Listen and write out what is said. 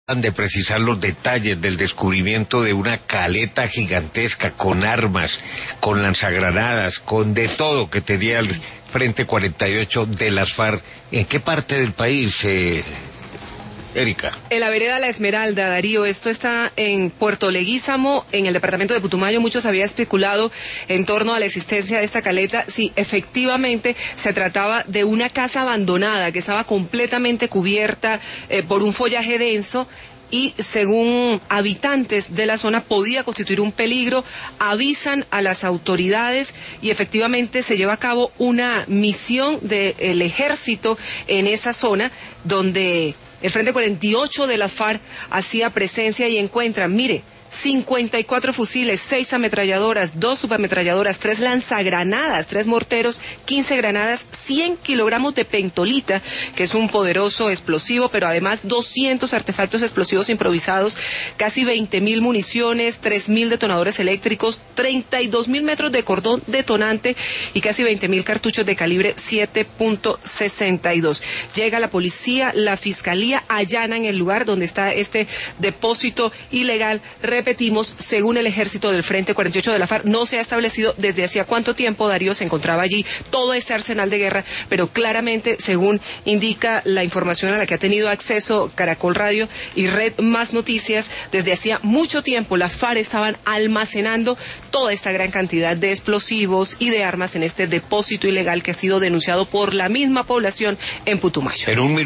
de precisar los detalles del descubrimiento de una caleta gigantesca con armas, con lanzagranadas, con de todo que tenía el Frente 48 de las FARC. ¿En qué parte del país, Erika? En la vereda La Esmeralda, Darío. Esto está en Puerto Leguízamo, en el departamento de Putumayo. Muchos habían especulado en torno a la existencia de esta caleta. Sí, efectivamente se trataba de una casa abandonada que estaba completamente cubierta por un follaje denso, y según habitantes de la zona podía constituir un peligro. Avisan a las autoridades y efectivamente se lleva a cabo una misión del ejército en esa zona, donde el Frente 48 de las FARC hacía presencia y encuentran, mire, 54 fusiles, 6 ametralladoras, 2 subametralladoras, 3 lanzagranadas, 3 morteros, 15 granadas, 100 kilogramos de pentolita, que es un poderoso explosivo, pero además 200 artefactos explosivos improvisados, casi 20.000 municiones, 3.000 detonadores eléctricos, 32.000 metros de cordón detonante y casi 20.000 cartuchos de calibre 7.62. Llega la policía, la fiscalía, allanan el lugar donde está este depósito ilegal. Repetimos, según el ejército del Frente 48 de la FARC, no se ha establecido desde hacía cuánto tiempo, Darío, se encontraba allí todo este arsenal de guerra, pero claramente, según indica la información a la que ha tenido acceso Caracol Radio y Red Más Noticias, desde hacía mucho tiempo las FARC estaban almacenando toda esta gran cantidad de explosivos y de armas en este depósito ilegal que ha sido denunciado por la misma población en Putumayo.